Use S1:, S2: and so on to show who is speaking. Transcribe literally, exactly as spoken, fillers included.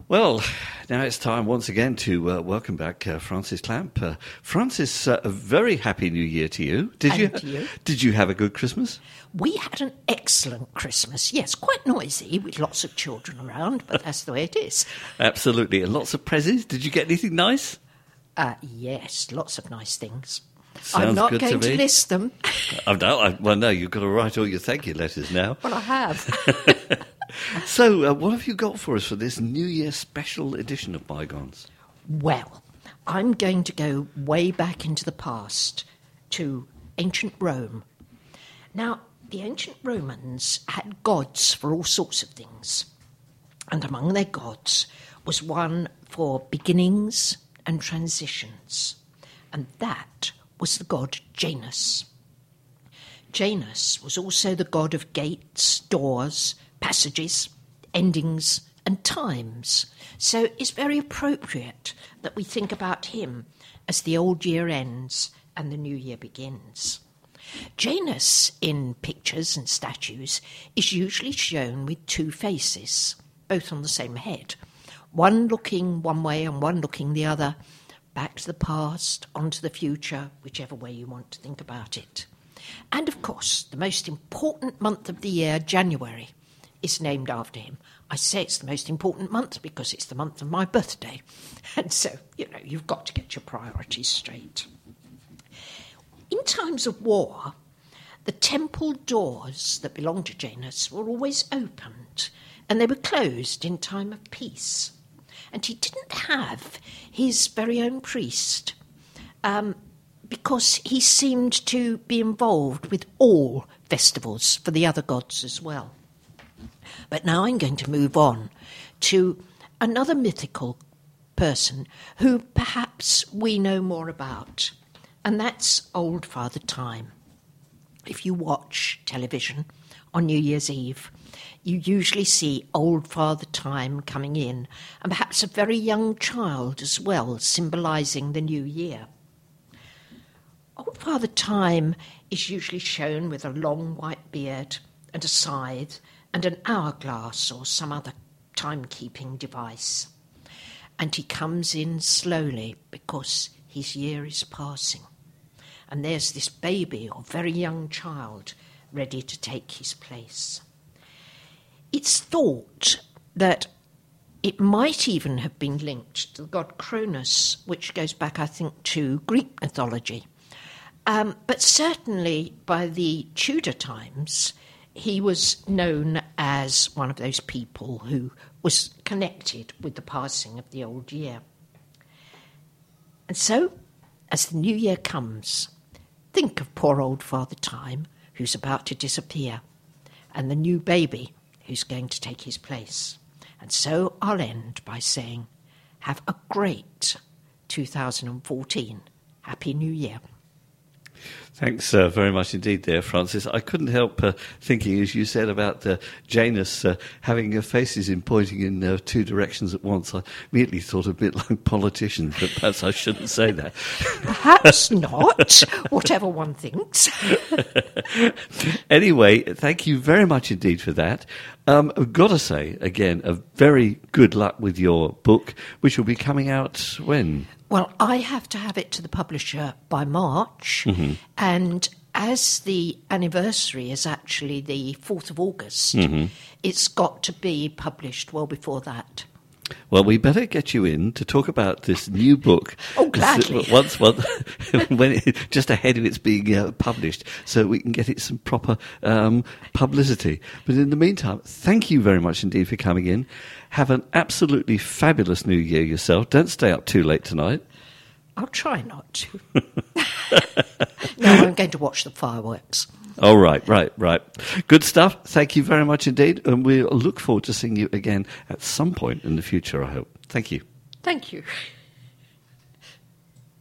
S1: Well, now it's time once again to uh, welcome back uh, Frances Clamp. Uh, Frances, uh, a very happy New Year to you. Did
S2: and
S1: you?
S2: To you.
S1: Did you have a good Christmas?
S2: We had an excellent Christmas. Yes, quite noisy with lots of children around, but that's the way it is.
S1: Absolutely, and lots of presents. Did you get anything nice?
S2: Uh, yes, lots of nice things.
S1: Sounds
S2: I'm not
S1: good
S2: going
S1: to,
S2: to
S1: me.
S2: list them.
S1: Oh, no, I, well, no, you've got to write all your thank you letters now.
S2: Well, I have.
S1: So, uh, what have you got for us for this New Year special edition of Bygones?
S2: Well, I'm going to go way back into the past to ancient Rome. Now, the ancient Romans had gods for all sorts of things. And among their gods was one for beginnings and transitions. And that was the god Janus. Janus was also the god of gates, doors, passages, endings, and times. So it's very appropriate that we think about him as the old year ends and the new year begins. Janus, in pictures and statues, is usually shown with two faces, both on the same head, one looking one way and one looking the other, back to the past, onto the future, whichever way you want to think about it. And, of course, the most important month of the year, January, is named after him. I say it's the most important month because it's the month of my birthday. And so, you know, you've got to get your priorities straight. In times of war, the temple doors that belonged to Janus were always opened, and they were closed in time of peace. And he didn't have his very own priest, um, because he seemed to be involved with all festivals for the other gods as well. But now I'm going to move on to another mythical person who perhaps we know more about, and that's Old Father Time. If you watch television on New Year's Eve, you usually see Old Father Time coming in, and perhaps a very young child as well, symbolising the new year. Old Father Time is usually shown with a long white beard and a scythe and an hourglass or some other timekeeping device. And he comes in slowly because his year is passing. And there's this baby or very young child ready to take his place. It's thought that it might even have been linked to the god Cronus, which goes back, I think, to Greek mythology. Um, but certainly by the Tudor times, he was known as one of those people who was connected with the passing of the old year. And so, as the new year comes, think of poor old Father Time, who's about to disappear, and the new baby who's going to take his place. And so I'll end by saying, have a great two thousand fourteen. Happy New Year.
S1: Thanks uh, very much indeed there, Frances. I couldn't help uh, thinking, as you said, about uh, Janus uh, having uh, faces in pointing in uh, two directions at once. I immediately thought a bit like politicians, but perhaps I shouldn't say that.
S2: Perhaps not, whatever one thinks.
S1: Anyway, thank you very much indeed for that. Um, I've got to say, again, a very good luck with your book, which will be coming out when?
S2: Well, I have to have it to the publisher by March, mm-hmm. and as the anniversary is actually the fourth of August, mm-hmm. it's got to be published well before that.
S1: Well, we better get you in to talk about this new book.
S2: Oh, gladly.
S1: Once, once, when it, just ahead of its being uh, published, so we can get it some proper um, publicity. But in the meantime, thank you very much indeed for coming in. Have an absolutely fabulous New Year yourself. Don't stay up too late tonight.
S2: I'll try not to. No, I'm going to watch the fireworks.
S1: Oh, right, right, right. Good stuff. Thank you very much indeed. And we'll look forward to seeing you again at some point in the future, I hope. Thank you.
S2: Thank you.